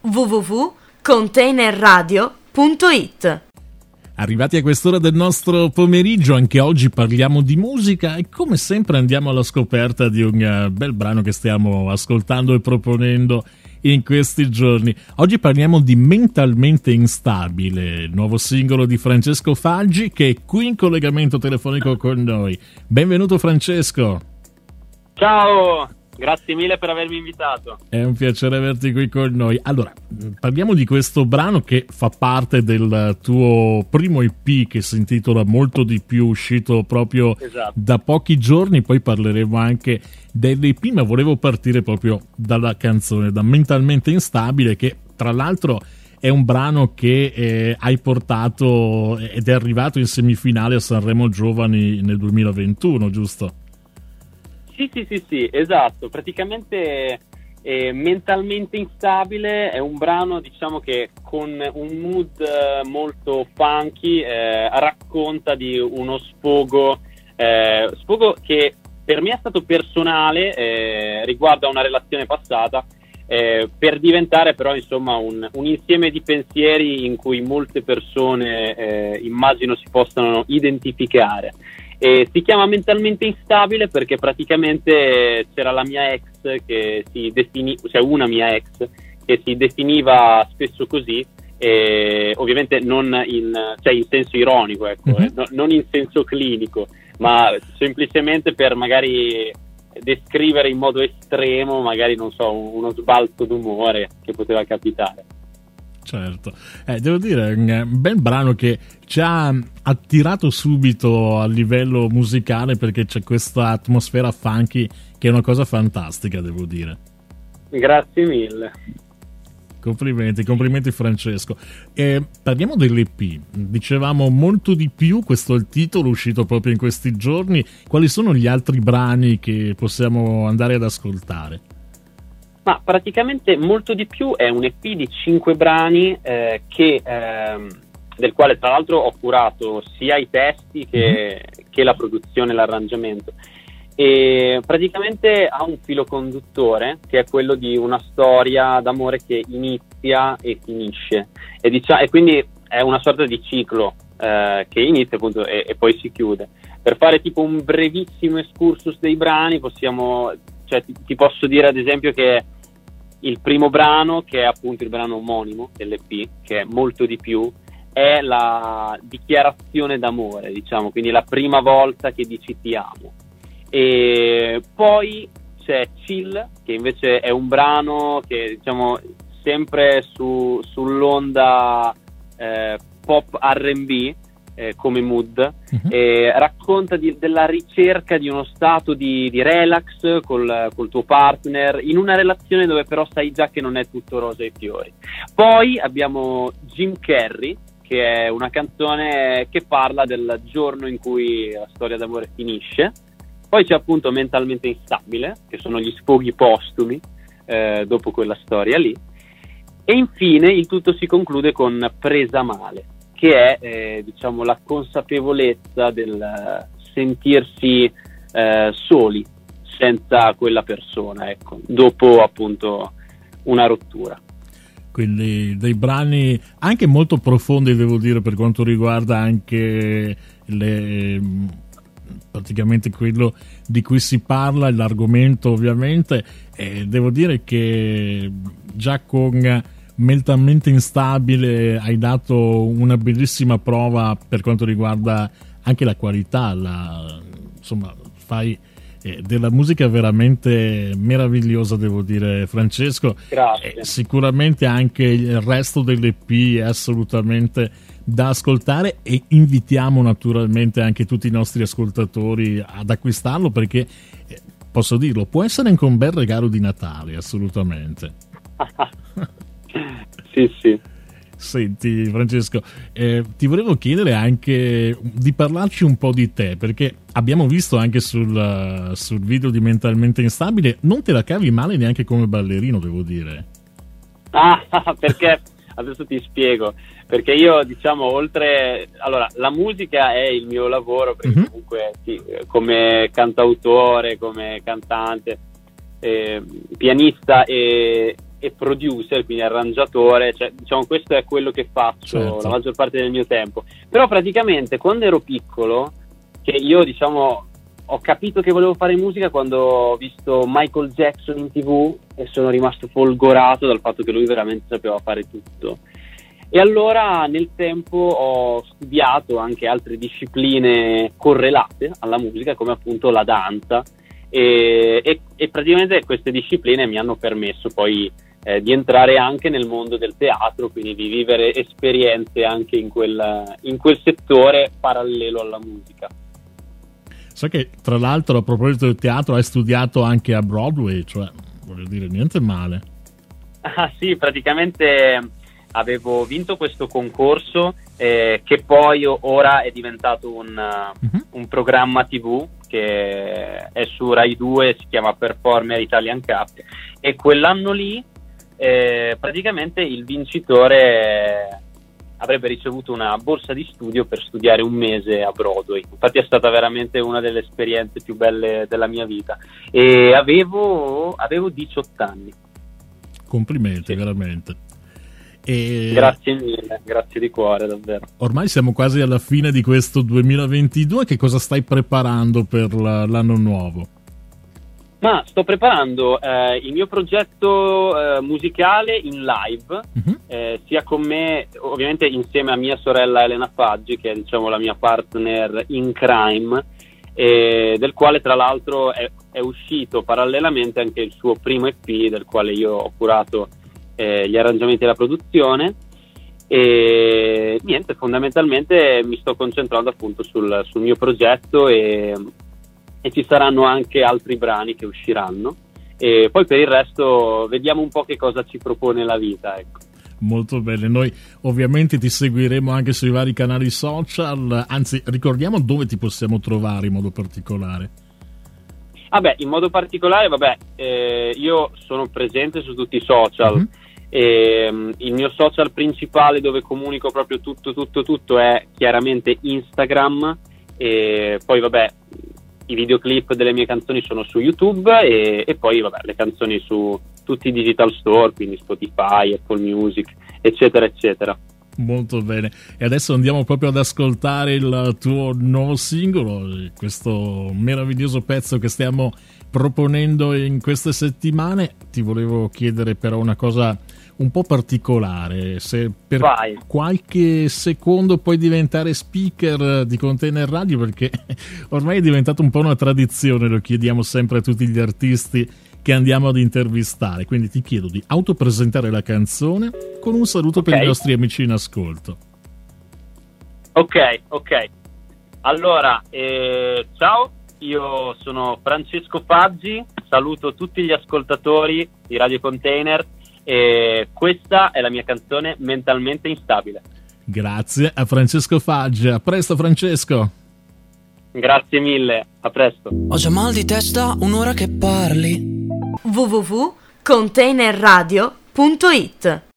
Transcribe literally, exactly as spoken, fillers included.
w w w punto container radio punto it. Arrivati a quest'ora del nostro pomeriggio, anche oggi parliamo di musica e come sempre andiamo alla scoperta di un bel brano che stiamo ascoltando e proponendo in questi giorni. Oggi parliamo di Mentalmente Instabile, il nuovo singolo di Francesco Faggi, che è qui in collegamento telefonico con noi. Benvenuto Francesco. Ciao, grazie mille per avermi invitato. È un piacere averti qui con noi. Allora, parliamo di questo brano che fa parte del tuo primo E P che si intitola Molto di più, uscito proprio esatto. da pochi giorni, poi parleremo anche dell'E P, ma volevo partire proprio dalla canzone, da Mentalmente Instabile, che tra l'altro è un brano che eh, hai portato ed è arrivato in semifinale a Sanremo Giovani nel duemilaventuno, giusto? Sì, sì, sì, sì, esatto. Praticamente eh, Mentalmente Instabile è un brano, diciamo, che con un mood eh, molto funky eh, racconta di uno sfogo, eh, sfogo che per me è stato personale, eh, riguarda una relazione passata, eh, per diventare però insomma un, un insieme di pensieri in cui molte persone eh, immagino si possano identificare. E si chiama Mentalmente Instabile perché praticamente c'era la mia ex che si defini, cioè una mia ex che si definiva spesso così, e ovviamente non in, cioè in senso ironico, ecco, mm-hmm. eh, no, non in senso clinico, ma semplicemente per magari descrivere in modo estremo, magari non so, uno sbalzo d'umore che poteva capitare. Certo, eh, devo dire, un bel brano che ci ha attirato subito a livello musicale perché c'è questa atmosfera funky che è una cosa fantastica, devo dire. Grazie mille. Complimenti, complimenti Francesco. Eh, parliamo dell'E P, dicevamo Molto di più, questo è il titolo uscito proprio in questi giorni. Quali sono gli altri brani che possiamo andare ad ascoltare? Ma praticamente Molto di più è un E P di cinque brani eh, che, eh, del quale tra l'altro ho curato sia i testi che, mm-hmm. che la produzione e l'arrangiamento. E praticamente ha un filo conduttore che è quello di una storia d'amore che inizia e finisce e, dicia- e quindi è una sorta di ciclo eh, che inizia appunto e, e poi si chiude. Per fare tipo un brevissimo excursus dei brani possiamo, cioè ti, ti posso dire ad esempio che il primo brano, che è appunto il brano omonimo dell'E P, che è Molto di più, è la dichiarazione d'amore, diciamo, quindi la prima volta che dici ti amo. E poi c'è Chill, che invece è un brano che, diciamo, sempre su, sull'onda eh, pop R and B, eh, come mood, uh-huh. e racconta di, della ricerca di uno stato di, di relax col, col tuo partner, in una relazione dove però sai già che non è tutto rosa e fiori. Poi abbiamo Jim Carrey, che è una canzone che parla del giorno in cui la storia d'amore finisce. Poi c'è appunto Mentalmente Instabile, che sono gli sfoghi postumi eh, dopo quella storia lì. E infine il tutto si conclude con Presa male, che è eh, diciamo la consapevolezza del sentirsi eh, soli senza quella persona, ecco, dopo appunto una rottura. Quindi dei brani anche molto profondi, devo dire, per quanto riguarda anche le, praticamente quello di cui si parla, l'argomento ovviamente, e devo dire che già con Mentalmente Instabile hai dato una bellissima prova per quanto riguarda anche la qualità, la, insomma fai eh, della musica veramente meravigliosa, devo dire Francesco. Grazie. Eh, sicuramente anche il resto dell'E P è assolutamente da ascoltare e invitiamo naturalmente anche tutti i nostri ascoltatori ad acquistarlo perché eh, posso dirlo, può essere anche un bel regalo di Natale, assolutamente. Sì, sì. Senti Francesco, eh, ti volevo chiedere anche di parlarci un po' di te, perché abbiamo visto anche sul, sul video di Mentalmente Instabile, non te la cavi male neanche come ballerino, devo dire. Ah, perché adesso ti spiego, perché io diciamo oltre, allora la musica è il mio lavoro, perché mm-hmm. comunque sì, come cantautore, come cantante, eh, pianista e e producer, quindi arrangiatore, cioè, diciamo questo è quello che faccio certo. la maggior parte del mio tempo. Però praticamente quando ero piccolo, che io diciamo ho capito che volevo fare musica quando ho visto Michael Jackson in tv e sono rimasto folgorato dal fatto che lui veramente sapeva fare tutto. E allora nel tempo ho studiato anche altre discipline correlate alla musica, come appunto la danza, e, e, e praticamente queste discipline mi hanno permesso poi eh, di entrare anche nel mondo del teatro, quindi di vivere esperienze anche in quel, in quel settore parallelo alla musica. So che tra l'altro, a proposito del teatro, hai studiato anche a Broadway, cioè voglio dire niente male. Ah sì, praticamente avevo vinto questo concorso eh, che poi ora è diventato un, uh-huh. un programma tivù che è su Rai due, si chiama Performer Italian Cup, e quell'anno lì eh, praticamente il vincitore avrebbe ricevuto una borsa di studio per studiare un mese a Broadway. Infatti è stata veramente una delle esperienze più belle della mia vita, e avevo, avevo diciotto anni. Complimenti, sì. veramente. E grazie mille, grazie di cuore, davvero. Ormai siamo quasi alla fine di questo duemilaventidue, che cosa stai preparando per la, l'anno nuovo? Ma sto preparando eh, il mio progetto eh, musicale in live, uh-huh. eh, sia con me, ovviamente insieme a mia sorella Elena Faggi, che è diciamo la mia partner in crime, eh, del quale tra l'altro è, è uscito parallelamente anche il suo primo E P, del quale io ho curato eh, gli arrangiamenti e la produzione. E niente, fondamentalmente mi sto concentrando appunto sul, sul mio progetto, e, e ci saranno anche altri brani che usciranno, e poi per il resto vediamo un po' che cosa ci propone la vita, ecco. Molto bene, noi ovviamente ti seguiremo anche sui vari canali social, anzi ricordiamo dove ti possiamo trovare in modo particolare. Vabbè, in modo particolare, vabbè, eh, io sono presente su tutti i social. Uh-huh. E, um, il mio social principale dove comunico proprio tutto tutto tutto è chiaramente Instagram, e poi vabbè i videoclip delle mie canzoni sono su YouTube, e, e poi vabbè le canzoni su tutti i digital store, quindi Spotify, Apple Music, eccetera eccetera. Molto bene, e adesso andiamo proprio ad ascoltare il tuo nuovo singolo, questo meraviglioso pezzo che stiamo proponendo in queste settimane. Ti volevo chiedere però una cosa un po' particolare, se per Vai. qualche secondo puoi diventare speaker di Container Radio, perché ormai è diventato un po' una tradizione, lo chiediamo sempre a tutti gli artisti che andiamo ad intervistare, quindi ti chiedo di autopresentare la canzone con un saluto okay. per i nostri amici in ascolto. Ok, ok. Allora, eh, ciao, io sono Francesco Faggi, saluto tutti gli ascoltatori di Radio Container, e questa è la mia canzone Mentalmente Instabile. Grazie a Francesco Faggi, a presto Francesco. Grazie mille, a presto. Ho già mal di testa, un'ora che parli. w w w punto container radio punto it